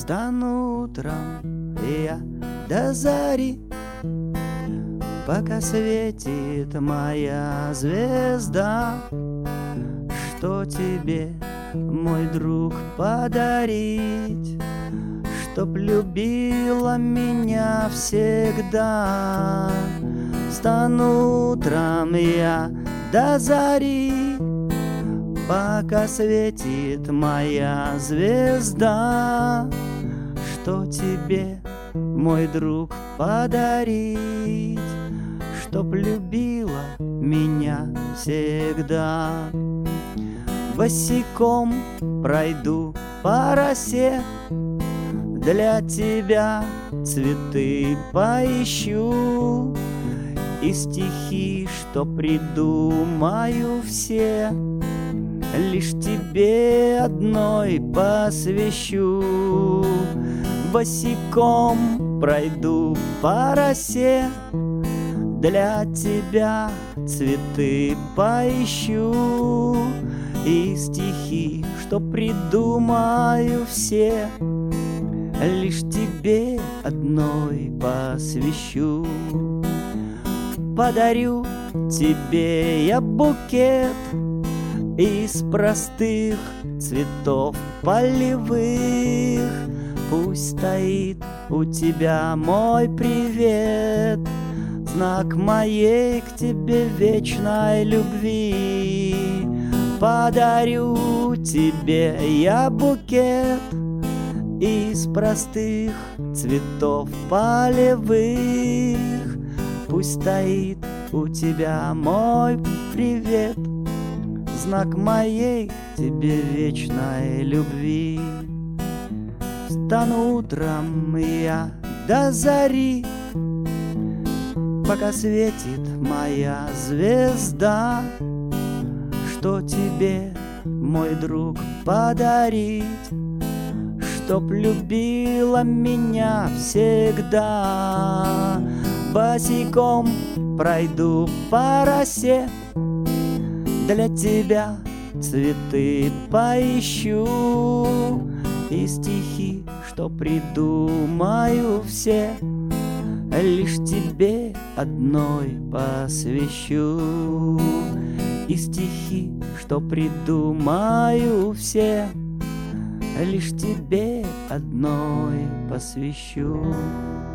Встану утром я до зари, пока светит моя звезда. Что тебе, мой друг, подарить, чтоб любила меня всегда? Встану утром я до зари, пока светит моя звезда. Что тебе, мой друг, подарить, чтоб любила меня всегда? Босиком пройду по росе, для тебя цветы поищу, и стихи, что придумаю, все лишь тебе одной посвящу. Босиком пройду по росе, для тебя цветы поищу, и стихи, что придумаю, все лишь тебе одной посвящу. Подарю тебе я букет из простых цветов полевых. Пусть стоит у тебя мой привет, знак моей к тебе вечной любви. Подарю тебе я букет из простых цветов полевых. Пусть стоит у тебя мой привет, знак моей к тебе вечной любви. Встану утром я до зари, пока светит моя звезда. Что тебе, мой друг, подарить, чтоб любила меня всегда? Босиком пройду по росе, для тебя цветы поищу, и стихи, что придумаю, все лишь тебе одной посвящу. И стихи, что придумаю, все лишь тебе одной посвящу.